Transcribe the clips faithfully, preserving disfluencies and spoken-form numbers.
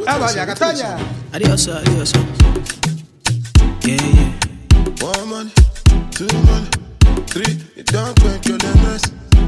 Vaya, Cataña. Adiós, adiós. Yeah, yeah. One money, two money, three. You don't break your limits.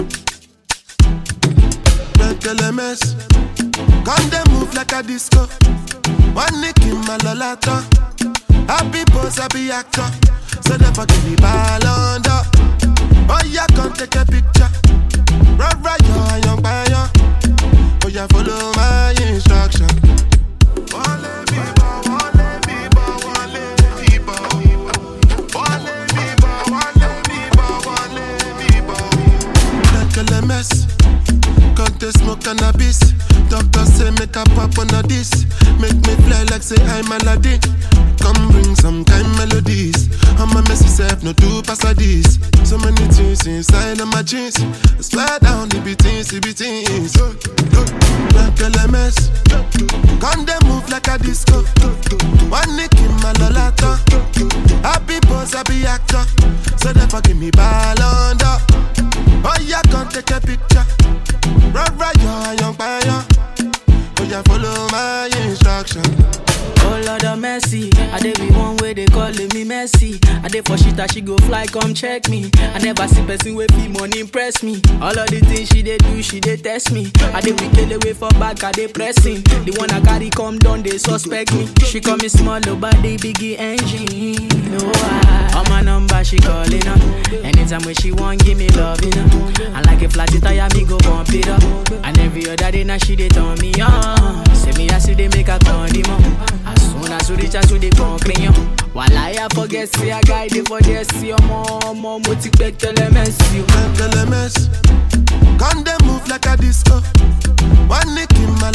Break your limits. Come they move like a disco. One nick in my lolata. Happy boss, happy actor. So never give me ball under. Oh yeah, come take a picture. Run right, yo, young boy. Oh yeah, follow my instruction. Wale biba, wale biba, wale biba. Wale biba, wale biba, wale biba. Like a mess. Can't they smoke cannabis? Doctor say make a pop on a this. Make me fly like say I'm Aladdin. Come bring some kind melodies. I'm a messy self, no two pass like this. So many things inside of my jeans. I swear down, it be things, it be things. Like a mess. Come they move like a disco. One nick in my lolata. Happy boss, happy actor. So therefore give me ball under. Oh yeah, come take a picture. Run right, yo, young boy. Oh yeah, follow my instruction. Oh Lord of mercy, I dey be one way they calling me messy. I dey for shit that she go fly, come check me. I never see person with fee money impress me. All of the things she dey do, she dey test me. I dey wicked away for back, I dey pressing. The one I carry come down, they suspect me. She call me small, but they biggie engine. No, I, on my number she calling up. Anytime when she want, give me love, you know. I like a flat tire, me go bump it up. And every other day now she dey turn me on. Say me I see they make a condiment. As soon as we reach out to the concrete, while I forget, see a guy there for this, see your mom, mom, what you expect, tell them S. Tell them S. Come they move like a disco. One nick in my